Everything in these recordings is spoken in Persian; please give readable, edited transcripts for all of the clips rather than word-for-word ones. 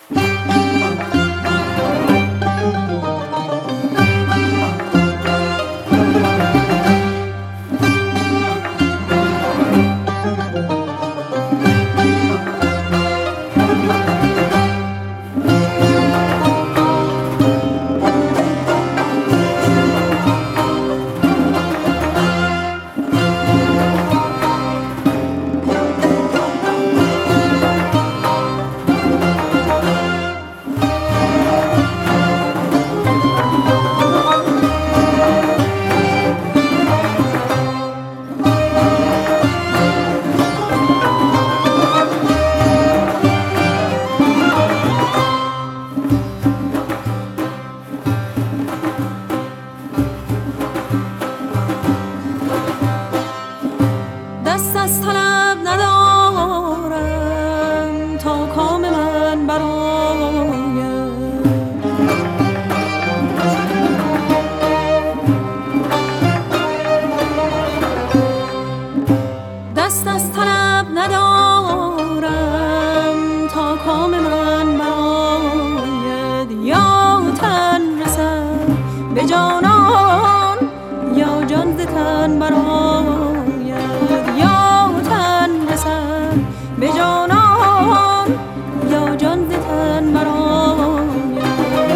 دست از طلب ندارم تا کام من برآید، دست از طلب ندارم تا کام من برآید. یا تن رسد به جانان یا جان ز تن برآید، به جانان یا جان ز تن برآید.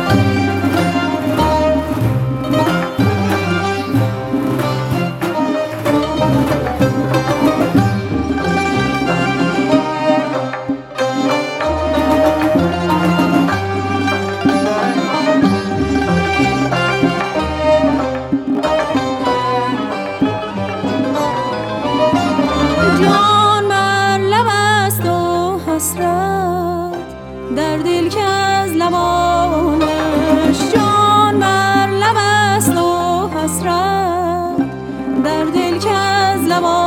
در دل که از لبانش جان بر لب است و حسرت، در دل که از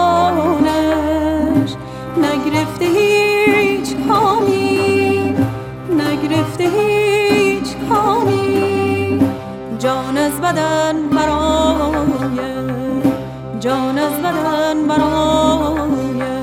لبانش نگرفته هیچ کامی، نگرفته هیچ کامی. جان از بدن برآید، جان از بدن برآید.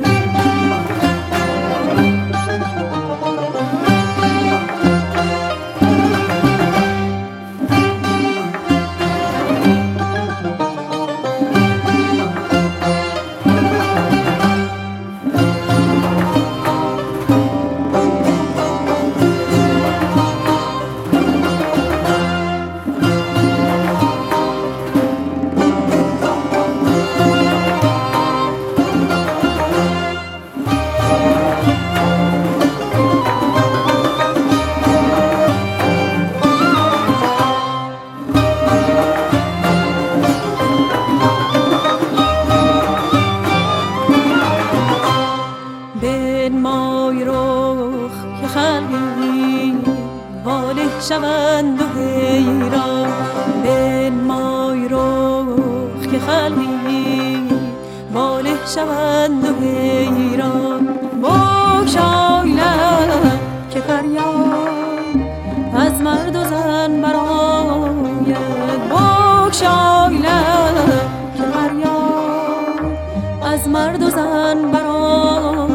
شوند و حیران بنمای رخ که خلقی واله شوند و حیران. بگشای لب که فریاد از مرد و زن برآید، بگشای لب که فریاد از مرد و زن برآید.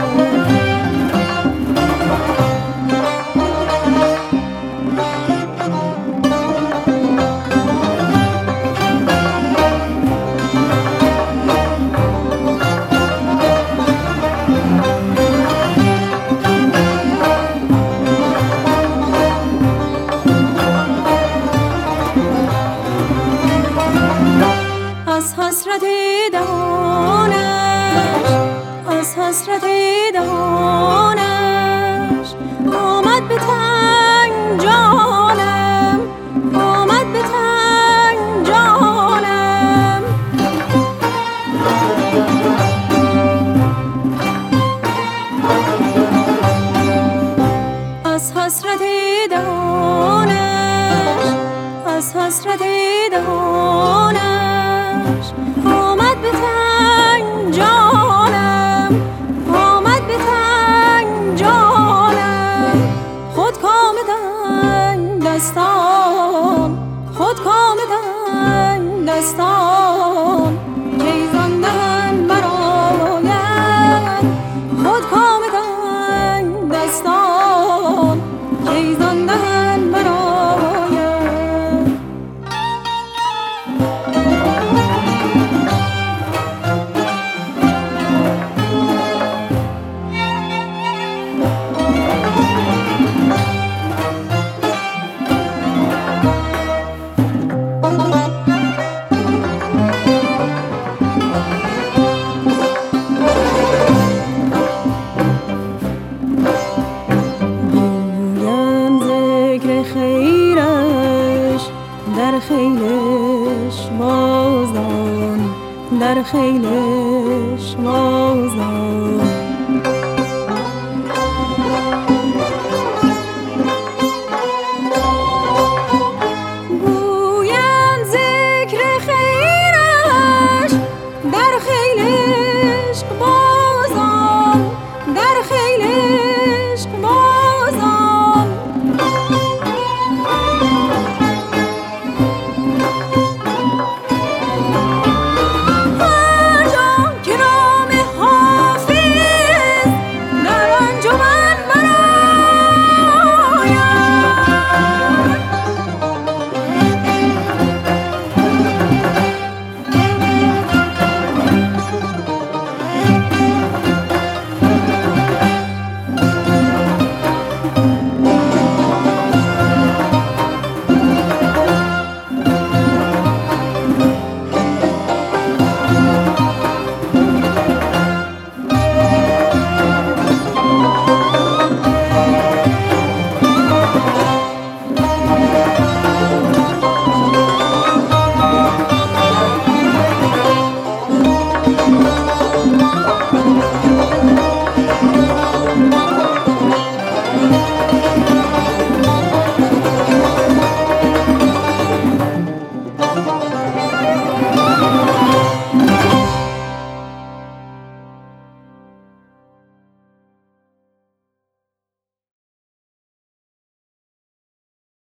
حسرت دهانش آمد به تنگ جانم، آمد به تنگ جانم. از حسرت دهانش، از حسرت دهانش آمد به تنگ جانم، آمد به تنگ جانم. خود کام تنگ دستان، خود کام تنگ دستان کی زان دهن برآید. خود کام تنگ دستان خیلش وازد.